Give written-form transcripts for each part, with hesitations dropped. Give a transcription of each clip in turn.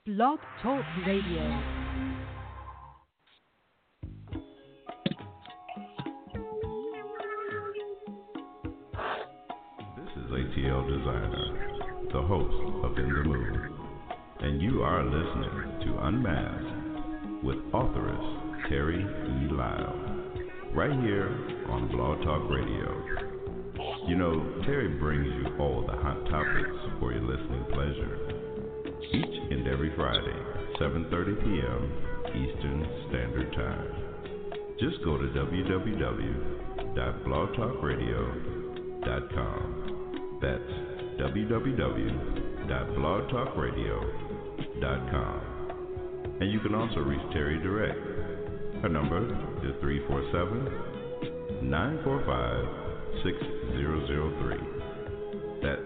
Blog Talk Radio. This is ATL Designer, the host of In the Mood, and you are listening to Unmasked with authoress Terry E. Lyle, right here on Blog Talk Radio. You know, Terry brings you all the hot topics for your listening pleasure, each and every Friday, 7:30 p.m. Eastern Standard Time. Just go to www.blogtalkradio.com. That's www.blogtalkradio.com. And you can also reach Terry direct. Her number is 347-945-6003. That's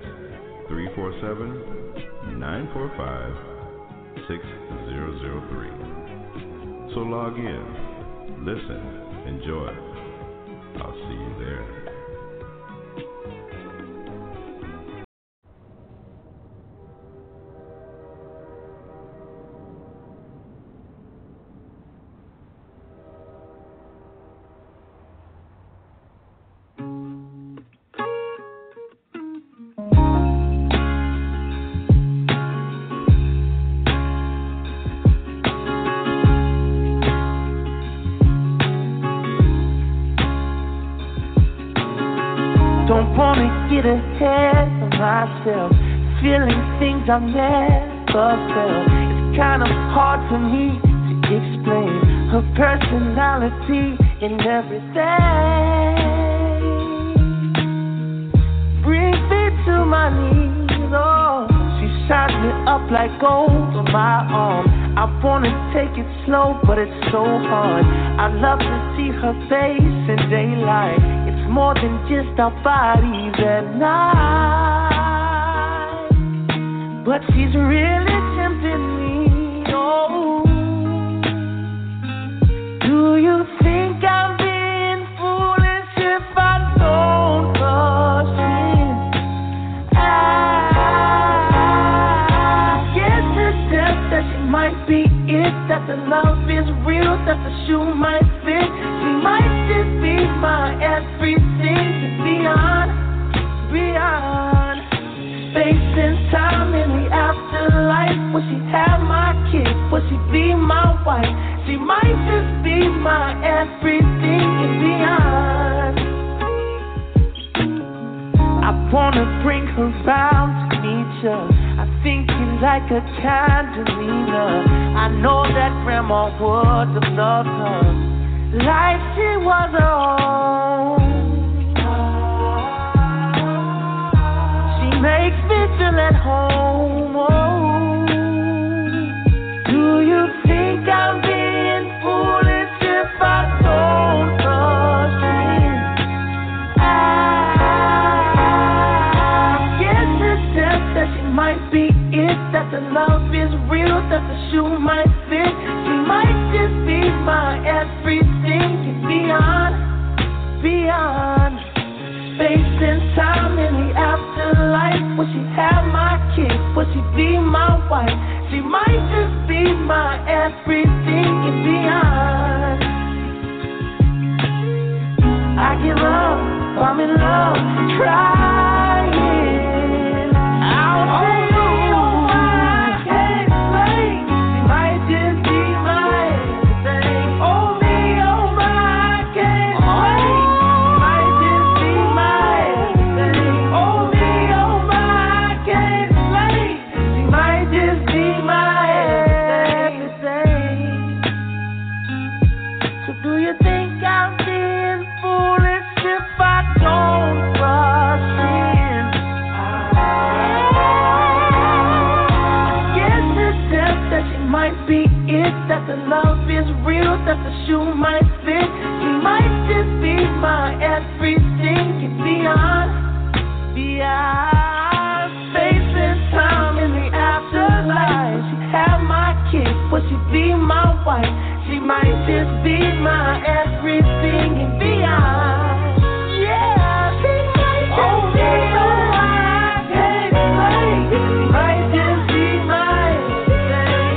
347-945-6003. So log in, listen, enjoy. I'll see you there. Get ahead of myself, feeling things I've never felt. It's kind of hard for me to explain her personality in everything. Brings me to my knees, oh, she shines me up like gold on my arm. I wanna take it slow, but it's so hard. I love to see her face in daylight. It's more than just our bodies at night. But she's really tempting me, oh. Do you think I'm being foolish if I don't rush in? I get the sense that she might be it, that the love is real, that the shoe might fit. She might just be my everything and beyond, beyond. Space and time in the afterlife. Will she have my kids? Will she be my wife? She might just be my everything and beyond. I wanna bring her round to meet you. I think you like a Candelina. I know that grandma would have loved her like she was her own. She makes me feel at home. Oh. Do you think I'm being foolish if I don't rush in? I get the sense that she might be it, that the love is real, that the shoe might fit. She might just be my everything and beyond, beyond. Space and time in the afterlife. Will she have my kids? Will she be my wife? She might just be my everything and beyond. I give up, I'm in love, trying. I'll say that the love is real, that the shoe might fit. She might just be my everything and beyond, beyond. Space and time in the afterlife. She have my kids, will she be my wife? She might just be my everything and beyond. Yeah, she might just be my, I can't wait. She might just be my everything.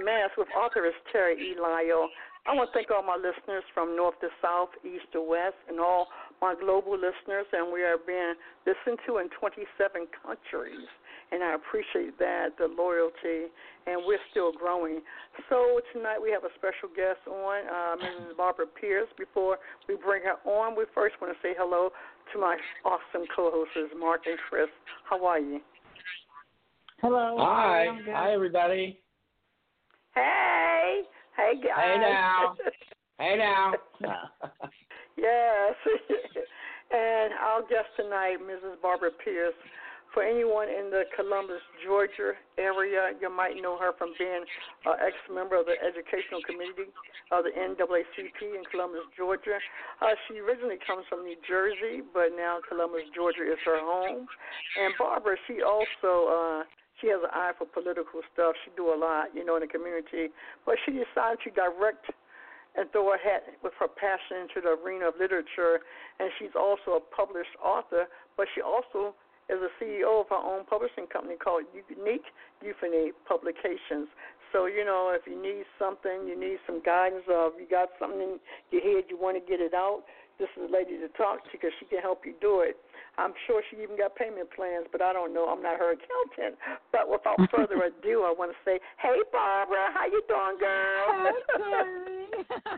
Unmasked with authoress Terry E. Lyle. I want to thank all my listeners from north to south, east to west, and all my global listeners, and we are being listened to in 27 countries, and I appreciate that, the loyalty, and we're still growing. So tonight we have a special guest on, Mrs. Barbara Pierce. Before we bring her on, we first want to say hello to my awesome co-hosts, Mark and Chris. How are you? Hello. Hi. Hi, everybody. Hey. Hey, guys. Hey, now. Hey, now. Yes. And our guest tonight, Mrs. Barbara Pierce. For anyone in the Columbus, Georgia area, you might know her from being an ex-member of the Educational Committee of the NAACP in Columbus, Georgia. She originally comes from New Jersey, but now Columbus, Georgia is her home. And Barbara, she also she has an eye for political stuff. She do a lot, in the community. But she decided to direct and throw her hat with her passion into the arena of literature. And she's also a published author, but she also is a CEO of her own publishing company called Unique Euphony Publications. So, if you need something, you need some guidance, or if you got something in your head, you want to get it out, this is a lady to talk to because she can help you do it. I'm sure she even got payment plans, but I don't know. I'm not her accountant. But without further ado, I want to say, hey, Barbara, how you doing, girl? Hey, Terry.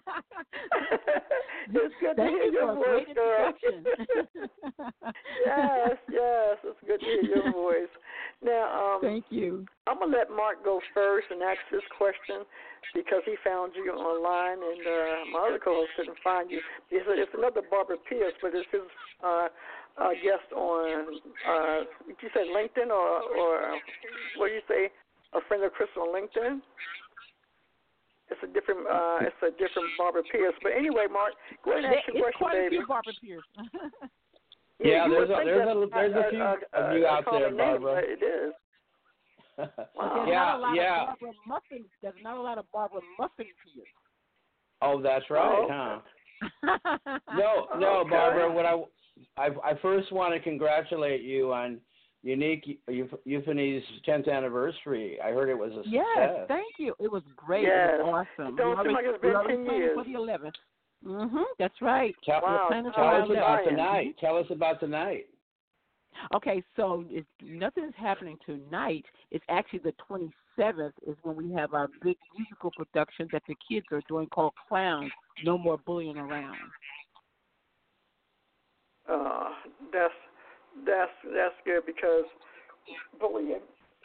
It's good to hear your voice, girl. Yes, it's good to hear your voice. Now, thank you. I'm going to let Mark go first and ask this question because he found you online, and my other co-host couldn't find you. It's another Barbara Pierce, but it's his guest on, you said LinkedIn or what do you say, a friend of Chris on LinkedIn? It's a different Barbara Pierce. But anyway, Mark, go ahead and ask your question, baby. It's quite a few Barbara Pierce. There's a few of you out there, Barbara. It is. Wow. There's not a lot of Barbara Muffin Pierce. Oh, that's right, huh? No, okay. Barbara. I first want to congratulate you on Unique Euphony's 10th anniversary. I heard it was a success. Yes, thank you. It was great. Yes. It was awesome. Don't seem like it's been 10 years. For the 11th. That's right. Tell us about tonight. Tell us about tonight. Okay, so nothing is happening tonight. It's actually the 27th is when we have our big musical production that the kids are doing called Clowns, No More Bullying Around. That's good because bullying,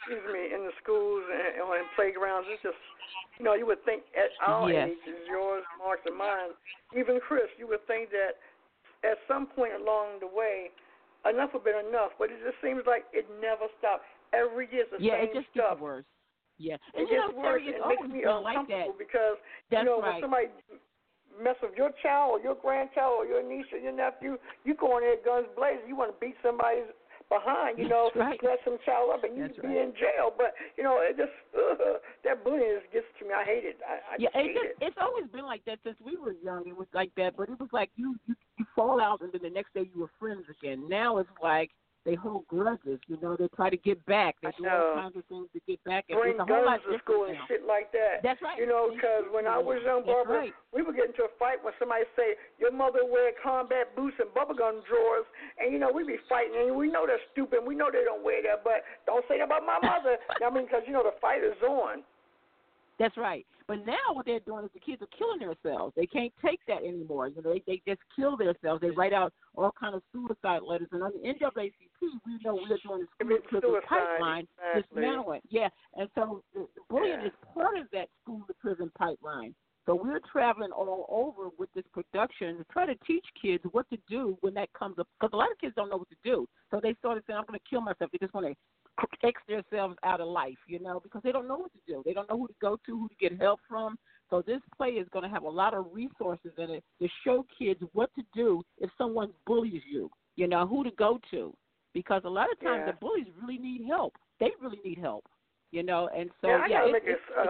in the schools and in playgrounds, it's just, you would think at our ages, yours, Mark's, and mine, even Chris, you would think that at some point along the way, enough would have been enough, but it just seems like it never stopped. Every year it's the same it just stuff. gets worse. Yeah, it gets worse. It makes me uncomfortable because, when somebody mess with your child or your grandchild or your niece or your nephew, you go in there guns blazing. You want to beat somebody's behind, let some child up and you be in jail. But, it just, that bullying just gets to me. I hate it. I hate it. It's always been like that since we were young. It was like that, but it was like you fall out and then the next day you were friends again. Now it's like they hold grudges, they try to get back. They do all kinds of things to get back. Bring guns to school and shit like that. That's right. Because when I was young, Barbara, we would get into a fight when somebody say, your mother wear combat boots and bubblegum drawers, and, we'd be fighting, and we know they're stupid. We know they don't wear that, but don't say that about my mother. Because, the fight is on. That's right. But now what they're doing is the kids are killing themselves. They can't take that anymore. They just kill themselves. They write out all kind of suicide letters. And on the NAACP, we know we're doing the school-to-prison pipeline, dismantling. Yeah, and so bullying is part of that school-to-prison pipeline. So we're traveling all over with this production to try to teach kids what to do when that comes up. Because a lot of kids don't know what to do. So they started saying, I'm going to kill myself. They just want to X themselves out of life, because they don't know what to do. They don't know who to go to, who to get help from. So this play is going to have a lot of resources in it to show kids what to do if someone bullies you, who to go to. Because a lot of times the bullies really need help. They really need help, and so, I got to make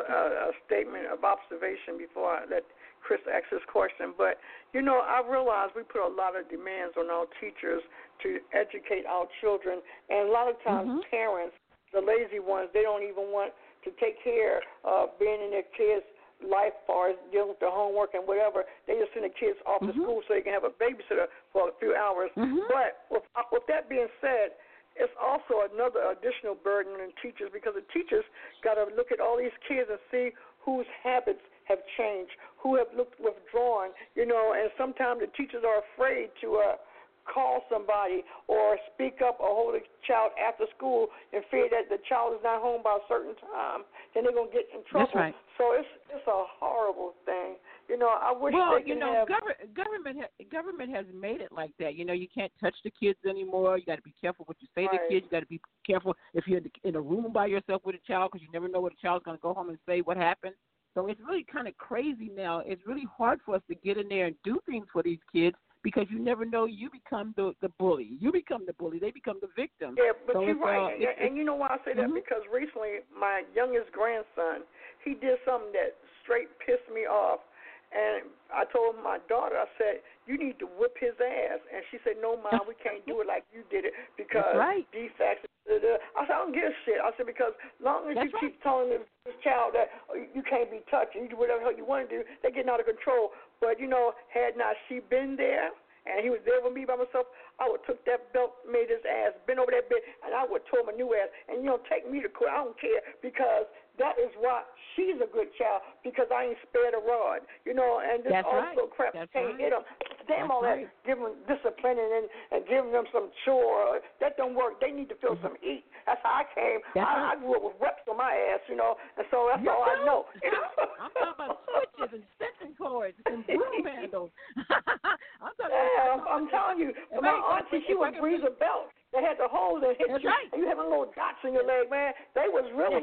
a statement of observation before I let Chris ask his question. But, I realize we put a lot of demands on our teachers to educate our children. And a lot of times parents, the lazy ones, they don't even want to take care of being in their kids' life, as far as dealing with their homework and whatever. They just send the kids off to school so they can have a babysitter for a few hours. But with that being said, it's also another additional burden on teachers, because the teachers got to look at all these kids and see whose habits have changed, who have looked withdrawn, and sometimes the teachers are afraid to call somebody or speak up or hold a child after school and fear that the child is not home by a certain time, then they're going to get in trouble. That's right. So it's a horrible thing. I wish they could have... government has made it like that. You can't touch the kids anymore. You got to be careful what you say to kids. You got to be careful if you're in a room by yourself with a child, because you never know what a child's going to go home and say what happened. So it's really kind of crazy now. It's really hard for us to get in there and do things for these kids, because you never know, you become the bully. You become the bully. They become the victim. Yeah, but you're right. And you know why I say that? Because recently my youngest grandson, he did something that straight pissed me off. And I told my daughter, I said, you need to whip his ass. And she said, no, Mom, we can't do it like you did it because defects. I said, I don't give a shit. I said, because as long as you keep telling this child that you can't be touched and you do whatever the hell you want to do, they're getting out of control. But, had not she been there and he was there with me by myself, I would took that belt, made his ass, bent over that bed, and I would tore him a new ass. And, take me to court. I don't care, because that is why she's a good child, because I ain't spared a rod, and this crap can't hit them. Damn all that, give them discipline and giving them some chore. That don't work. They need to feel some heat. That's how I came. I grew up with reps on my ass, and so that's all I know. I'm talking about switches and extension cords and broom handles. I'm telling you, my auntie, she would grease a belt. They had the holes that hit you, and you having little dots in your leg, man. They was really,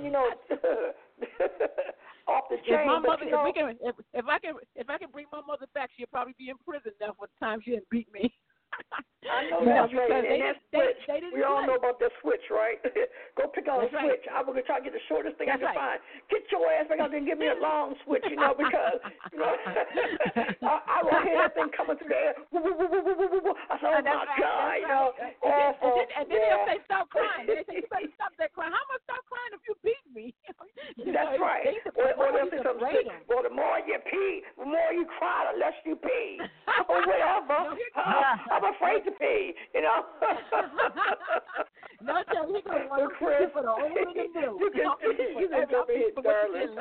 off the chain. If I can bring my mother back, she'll probably be in prison now for the time she didn't beat me. I know that's right. And that switch, we all know about that switch, right? Go pick out a switch. I was going to try to get the shortest thing I can find. Get your ass back out there and give me a long switch, because I will hear that thing coming through the air. I said, oh, my God, And then they'll say, stop crying. They say, you better stop that crying. How am I stop crying if you beat me? That's right. Or they'll say something sick. Well, the more you pee, the more you cry, the less you pee. Or whatever. I'm afraid to pee, No, tell me, he's going to want to for the old and the new. You can come in here, darling.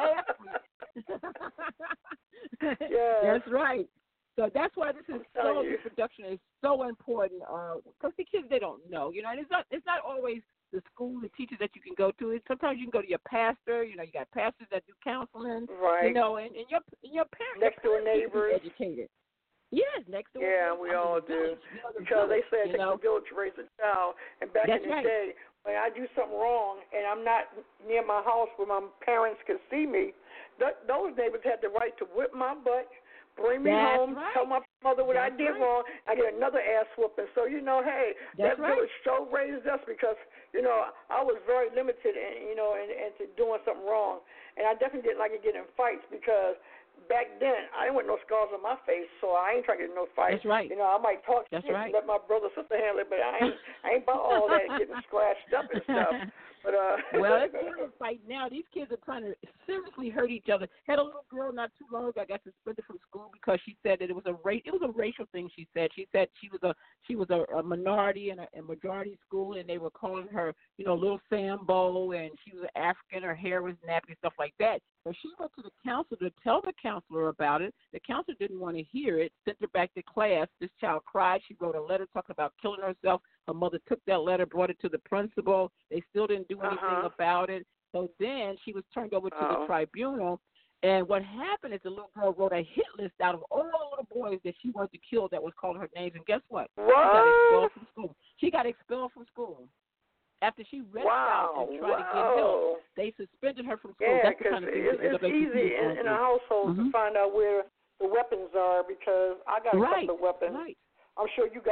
That's right. So that's why this production is so important, because the kids, they don't know, and it's not always the school, the teachers that you can go to. Sometimes you can go to your pastor. You got pastors that do counseling. Right. And your parents. Next door neighbors. Educated. Yes, next door. Yeah, we all do. Because they say it takes a village to raise a child. And back in the day, when I do something wrong and I'm not near my house where my parents can see me, those neighbors had the right to whip my butt, bring me home, tell my mother what I did wrong, I get another ass whooping. So, hey, that village so raised us, because, I was very limited into doing something wrong. And I definitely didn't like to get in fights, because back then, I didn't want no scars on my face, so I ain't trying to get in no fight. That's right. I might talk to you and let my brother sister handle it, but I ain't about all that getting scratched up and stuff. But well, it's a fight now. These kids are trying to seriously hurt each other. Had a little girl not too long ago, I got suspended from school because she said that it was a racial thing. She said she was a minority in a majority school, and they were calling her, little Sambo, and she was African. Her hair was nappy, stuff like that. So she went to the counselor to tell the counselor about it. The counselor didn't want to hear it, sent her back to class. This child cried. She wrote a letter talking about killing herself. Her mother took that letter, brought it to the principal. They still didn't do anything about it. So then she was turned over to the tribunal. And what happened is the little girl wrote a hit list out of all the little boys that she wanted to kill that was calling her names. And guess what? She got expelled from school. She got expelled from school. After she read it out and tried to get help, they suspended her from school. Yeah, because it's easy in a household to find out where the weapons are, because I got a couple of weapons. Right. I'm sure you got them.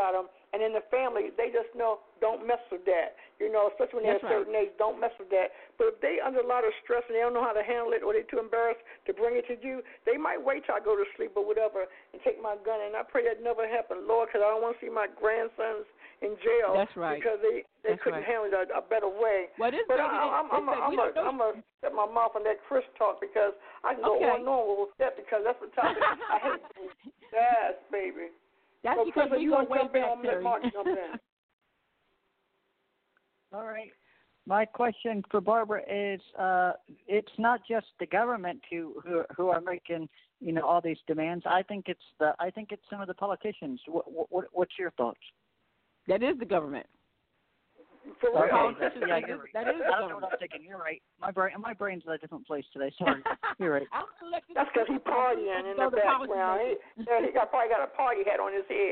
and in the family, they just know don't mess with that. Especially when they're a certain age, don't mess with that. But if they under a lot of stress and they don't know how to handle it, or they're too embarrassed to bring it to you, they might wait till I go to sleep or whatever and take my gun. And I pray that never happen, Lord, because I don't want to see my grandsons in jail. That's right. Because they couldn't handle it a better way. But I'm gonna set my mouth on that Chris talk, because I can go on and on with that, because that's the topic I hate. Yes, baby. That's because you go way jump in. back, I'm let Mark jump in. All right. My question for Barbara is: it's not just the government who are making all these demands. I think it's some of the politicians. What's your thoughts? That is the government. For real. Okay. Yeah, you're right. That is I don't know what I'm thinking. You're right. My brain's in a different place today. Sorry. You're right. That's because he's partying in the background. He probably got a party hat on his head.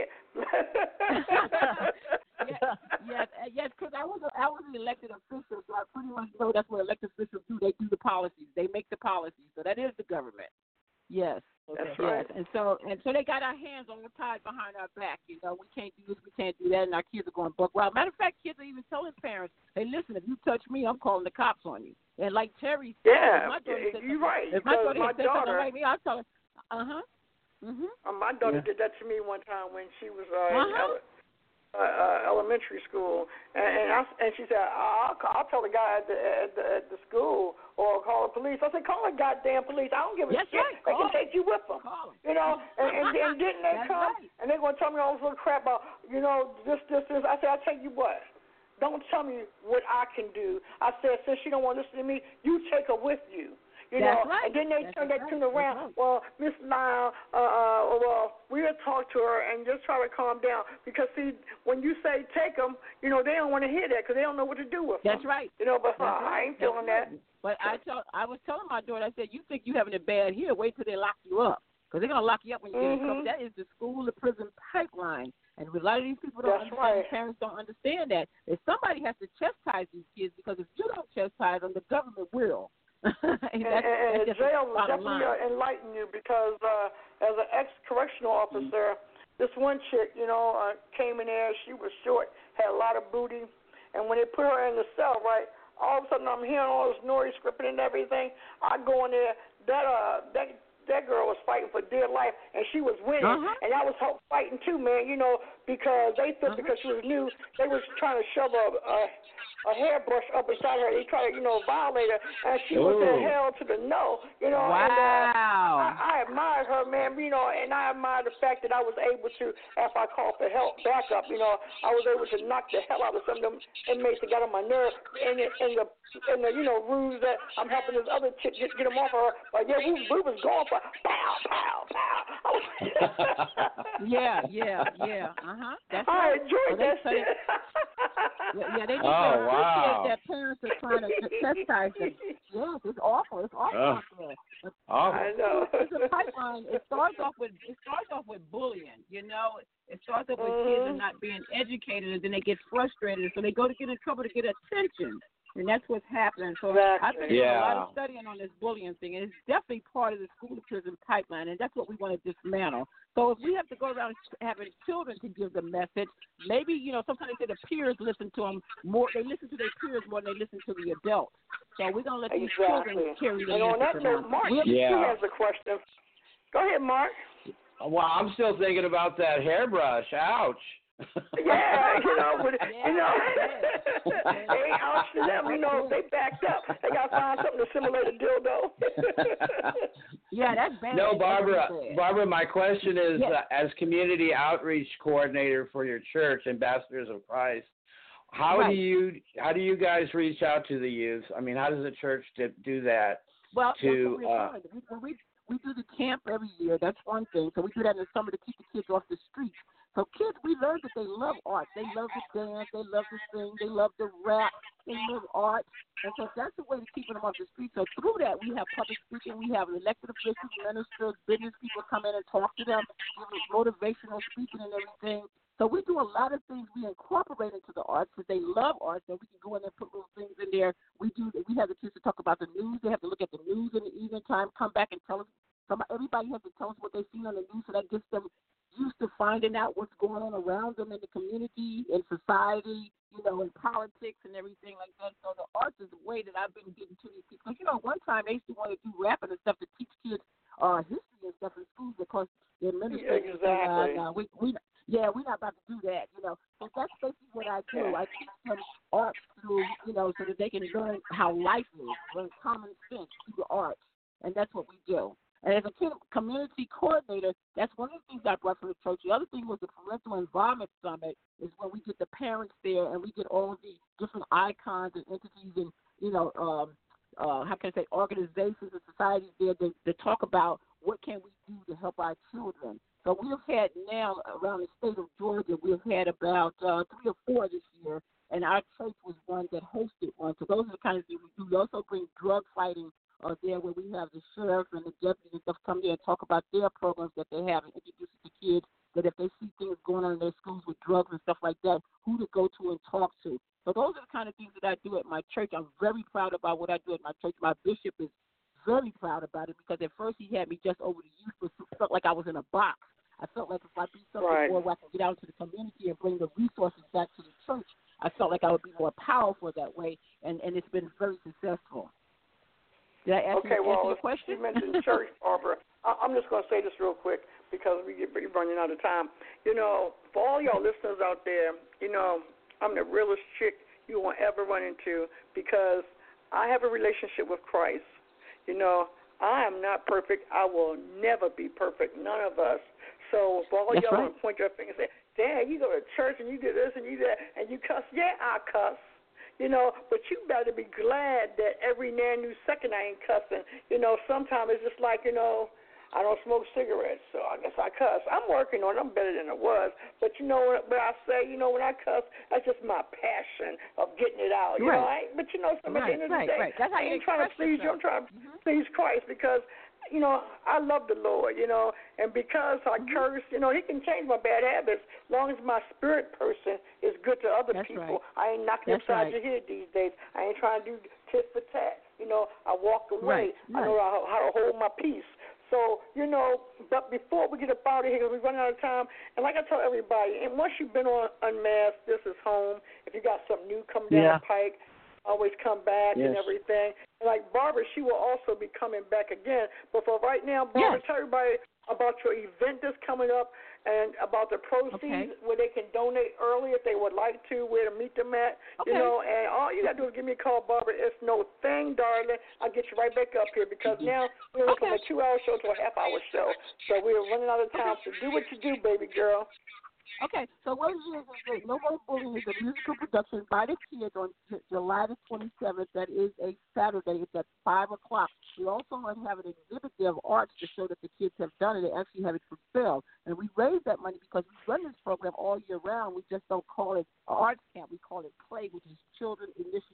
Yes, because I was an elected official, so I pretty much know that's what elected officials do. They do the policies. They make the policies. So that is the government. Yes. That's right. Yes. And so they got our hands on the tied behind our back. We can't do this, we can't do that, and our kids are going buck wild. Matter of fact, kids are even telling parents, "Hey, listen, if you touch me, I'm calling the cops on you." And like Terry said, you're right. If my daughter my said something like me, I'll tell her. My daughter did that to me one time when she was elementary school, and she said, I'll tell the guy at the school, or call the police. I said, call the goddamn police. I don't give a shit. Right. They can take you with them. And didn't they come? Right. And they're going to tell me all this little crap about, this. I said, I'll tell you what. Don't tell me what I can do. I said, since she don't want to listen to me, you take her with you. Right. And then they turned around. Well, Miss Lyle, we'll talk to her and just try to calm down. Because, see, when you say take them, they don't want to hear that because they don't know what to do with them. That's right. But I ain't feeling that. But I was telling my daughter, I said, you think you're having it bad here, wait till they lock you up. Because they're going to lock you up when you get in trouble. That is the school-to-prison pipeline. And a lot of these people don't understand, parents don't understand that. If somebody has to chastise these kids, because if you don't chastise them, the government will. and jail will definitely enlighten you, because as an ex-correctional officer, this one chick, came in there. She was short, had a lot of booty, and when they put her in the cell, right, all of a sudden I'm hearing all this noise, scripting and everything. I go in there, that girl was fighting for dear life, and she was winning, and I was fighting too, man, because they thought because she was new, they was trying to shove a hairbrush up inside her. They tried to, violate her, and she was in hell to the no, Wow. And I admired her, man, and I admired the fact that I was able to, after I called for help, backup, I was able to knock the hell out of some of them inmates that got on my nerve, and the ruse that I'm helping this other chick get them off of her. But yeah, we was going for pow, pow, pow. Yeah. That's I enjoyed that shit. They appreciate that parents are trying to chastise them. Yes, it's awful. It's awful out there. I know. It's a pipeline. It starts off with bullying. It starts off with kids are not being educated, and then they get frustrated, so they go to get in trouble to get attention. And that's what's happening. So I've been doing a lot of studying on this bullying thing, and it's definitely part of the school-to-prison pipeline, and that's what we want to dismantle. So if we have to go around having children to give the message, maybe, sometimes they say the peers listen to them more. They listen to their peers more than they listen to the adults. So we're going to let these children carry the message around. Mark, you has a question. Go ahead, Mark. Well, I'm still thinking about that hairbrush. Ouch. Yeah, they ain't out to them, they backed up. They got to find something to simulate a dildo. Yeah, that's bad. No, Barbara, my question is, as community outreach coordinator for your church, Ambassadors of Christ, how do you guys reach out to the youth? I mean, how does the church do that? Well, we do the camp every year. That's one thing. So we do that in the summer to keep the kids off the streets. So kids, we learn that they love art. They love to dance. They love to sing. They love to rap. They love art. And so that's the way to keep them off the street. So through that, we have public speaking. We have elected officials, ministers, business people come in and talk to them, give them motivational speaking and everything. So we do a lot of things we incorporate into the arts because they love art. So we can go in and put little things in there. We have the kids to talk about the news. They have to look at the news in the evening time, come back and tell us. Everybody has to tell us what they've seen on the news, so that gets them used to finding out what's going on around them in the community, in society, in politics and everything like that. So the arts is the way that I've been getting to these people. Because, one time they used to want to do rapping and stuff to teach kids history and stuff in schools because the administrators exactly. we're not about to do that, So that's basically what I do. I teach them arts through, so that they can learn how life is, learn common sense through the arts. And that's what we do. And as a community coordinator, that's one of the things I brought from the church. The other thing was the Parental Involvement Summit is when we get the parents there and we get all of the different icons and entities and, organizations and societies there to talk about what can we do to help our children. So we've had now around the state of Georgia, we've had about 3 or 4 this year, and our church was one that hosted one. So those are the kind of things we do. We also bring drug fighting there where we have the sheriff and the deputies and stuff come there and talk about their programs that they have and introduce it to kids that if they see things going on in their schools with drugs and stuff like that, who to go to and talk to. So those are the kind of things that I do at my church. I'm very proud about what I do at my church. My bishop is very proud about it because at first he had me just over the youth, but it felt like I was in a box. I felt like if I do something more where I can get out into the community and bring the resources back to the church, I felt like I would be more powerful that way, and it's been very successful. Did I answer your question? You mentioned church, Barbara. I'm just going to say this real quick because we're running out of time. For all y'all listeners out there, I'm the realest chick you won't ever run into because I have a relationship with Christ. I am not perfect. I will never be perfect, none of us. So for all y'all want to point your finger and say, Dad, you go to church and you do this and you do that and you cuss. Yeah, I cuss. But you better be glad that every now and new second I ain't cussing. Sometimes it's just like, I don't smoke cigarettes, so I guess I cuss. I'm working on it. I'm better than I was. But what I say, when I cuss, that's just my passion of getting it out. You know, but at the end of the day, I ain't trying to please you. I'm trying to please Christ because I love the Lord, and because I curse, He can change my bad habits as long as my spirit person is good to other people. I ain't knocking upside your head these days. I ain't trying to do tit for tat. I walk away. I know how to hold my peace. So, but before we get up out of here, we're running out of time, and like I tell everybody, and once you've been on Unmasked, this is home. If you got something new coming down the pike, always come back and everything. And like Barbara, she will also be coming back again. But for right now, Barbara, tell everybody about your event that's coming up and about the proceeds where they can donate early if they would like to, where to meet them at, and all you got to do is give me a call, Barbara. It's no thing, darling. I'll get you right back up here because now we're from a 2-hour show to a half-hour show. So we're running out of time, so do what you do, baby girl. Okay, so what it is No More Bullying is a musical production by the kids on July the 27th. That is a Saturday. It's at 5 o'clock. We also have an exhibit there of arts to show that the kids have done it. They actually have it for sale. And we raise that money because we run this program all year round. We just don't call it arts camp. We call it PLAY, which is Children's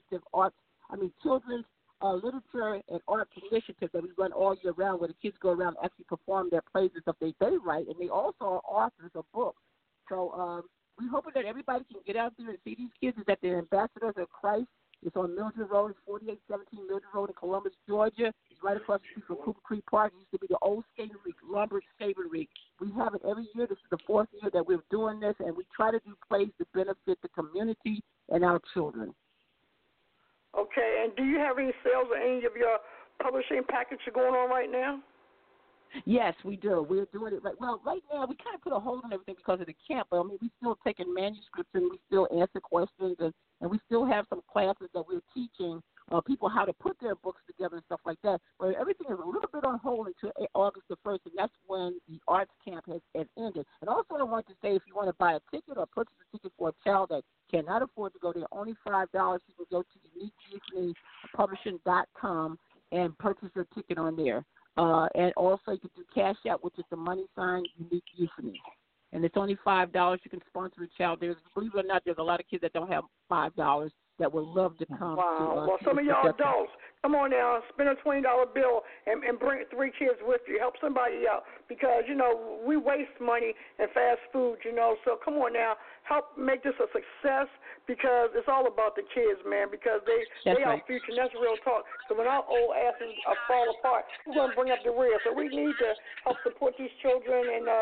Literature and Arts Initiative that we run all year round where the kids go around and actually perform their plays and stuff they write. And they also are authors of books. So we're hoping that everybody can get out there and see these kids. It's at the Ambassadors of Christ. It's on Mildred Road, 4817 Mildred Road in Columbus, Georgia. It's right across the street from Cooper Creek Park. It used to be the old skating rink, Lumber Skating Rink. We have it every year. This is the 4th year that we're doing this, and we try to do plays to benefit the community and our children. Okay, and do you have any sales or any of your publishing packages going on right now? Yes, we do. We're doing it right now. We kind of put a hold on everything because of the camp, but we're still taking manuscripts and we still answer questions and we still have some classes that we're teaching people how to put their books together and stuff like that. But everything is a little bit on hold until August the 1st, and that's when the arts camp has ended. And also I want to say if you want to buy a ticket or purchase a ticket for a child that cannot afford to go there, only $5, you can go to uniquepublishing.com and purchase your ticket on there. And also you can do Cash App, which is the money sign Unique Euphony. And it's only $5. You can sponsor a child. Believe it or not, there's a lot of kids that don't have $5 that would love to come. Wow. Well, some of y'all adults, come on now, spend a $20 bill and bring 3 kids with you. Help somebody out because, we waste money in fast food, So come on now, help make this a success because it's all about the kids, man, because they are our future, and that's real talk. So when our old asses fall apart, we're going to bring up the rear. So we need to help support these children and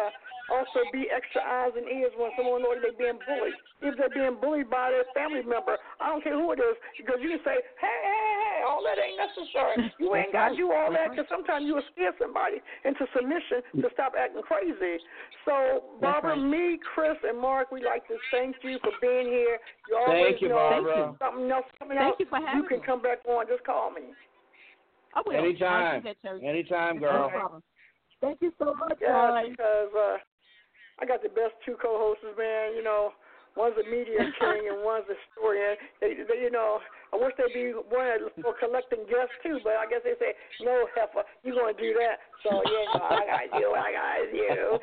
also be extra eyes and ears when someone knows they're being bullied. If they're being bullied by their family member, I don't care who it is, because you can say, hey, all that ain't necessary. You ain't got to do all that, because sometimes you will scare somebody into submission to stop acting crazy. So, Barbara, me, Chris, and Mark, we'd like to thank you for being here. You always Thank you, Barbara. Something else coming out. Thank you for having me. You can come back on. Just call me. I will. Anytime. Anytime, girl. No problem. Thank you so much, guys. Because I got the best two co-hosts, man. You know, one's a media king and one's a historian. They, you know, I wish they'd be one for collecting guests too, but I guess they say, no, heifer, you're going to do that. So, I got you.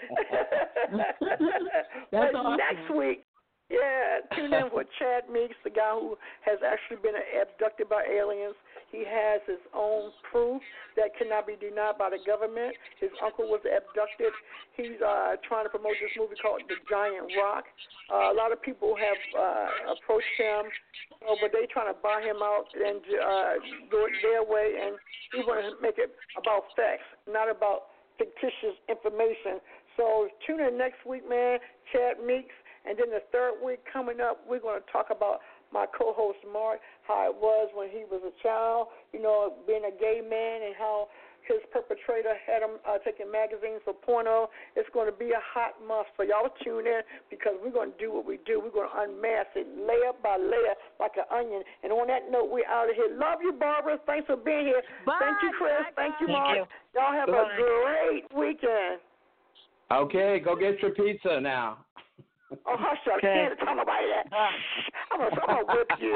That's but awesome. Next week, tune in with Chad Meeks, the guy who has actually been abducted by aliens. He has his own proof that cannot be denied by the government. His uncle was abducted. He's trying to promote this movie called The Giant Rock. A lot of people have approached him, but they're trying to buy him out and do it their way, and he wants to make it about facts, not about fictitious information. So tune in next week, man, Chad Meeks. And then the third week coming up, we're going to talk about my co-host Mark, how it was when he was a child, you know, being a gay man, and how his perpetrator had him taking magazines for porno. It's going to be a hot month, so y'all tune in, because we're going to do what we do. We're going to unmask it layer by layer like an onion. And on that note, we're out of here. Love you, Barbara. Thanks for being here. Bye. Thank you, Chris. Thank you, Mark. Y'all have a great weekend. Okay, go get your pizza now. Oh, hush up. Can't tell nobody that. I'm going to whip you.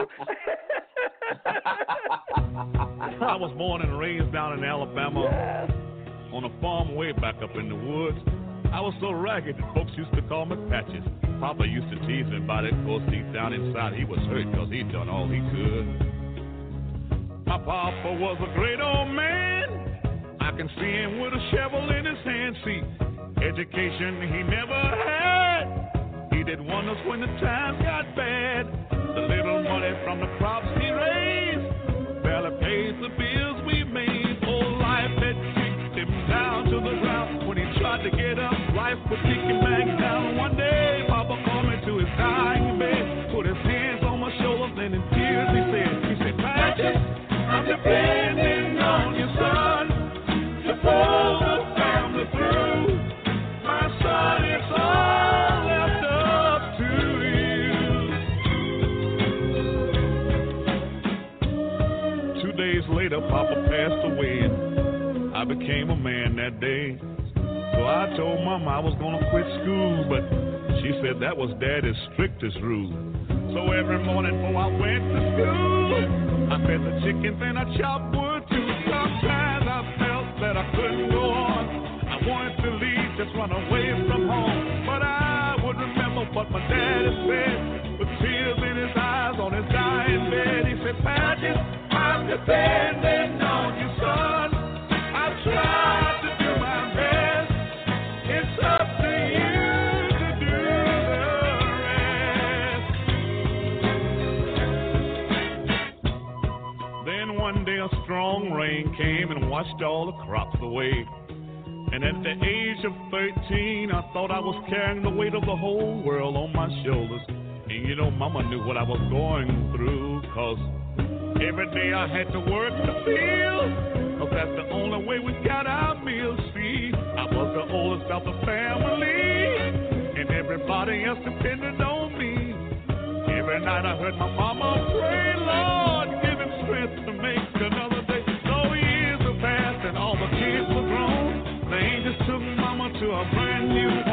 I was born and raised down in Alabama on a farm way back up in the woods. I was so ragged that folks used to call me Patches. Papa used to tease me about it, because deep down inside he was hurt because he'd done all he could. My papa was a great old man. I can see him with a shovel in his hand. See, education he never had. He did wonders when the times got bad. The little money from the crops he raised barely pays the bills we made. Oh, life had kicked him down to the ground. When he tried to get up, life would kick him back down. One day, Papa called me to his dying bed, put his hands on my shoulders, and in tears he said, Patches, I'm depending on you, son, to pull the family through. My son, it's all left up to you. 2 days later, Papa passed away, and I became a man that day. So I told Mama I was gonna quit school, but she said that was Daddy's strictest rule. So every morning before I went to school, I fed the chickens and I chopped wood too. Sometimes I felt that I couldn't go on. I wanted to leave, just run away from home. But I would remember what my daddy said, with tears in his eyes on his dying bed. He said, Patches, I'm depending on you, son. I've tried to do my best. It's up to you to do the rest. Then one day a strong rain came and washed all the crops away. And at the age of 13, I thought I was carrying the weight of the whole world on my shoulders. And you know, Mama knew what I was going through, 'cause every day I had to work the field, 'cause that's the only way we got our meals. See, I was the oldest of the family, and everybody else depended on me. Every night I heard my mama pray, Lord, give him strength to make another day. So years have passed and all the kids were grown. The angels took Mama to a brand new home.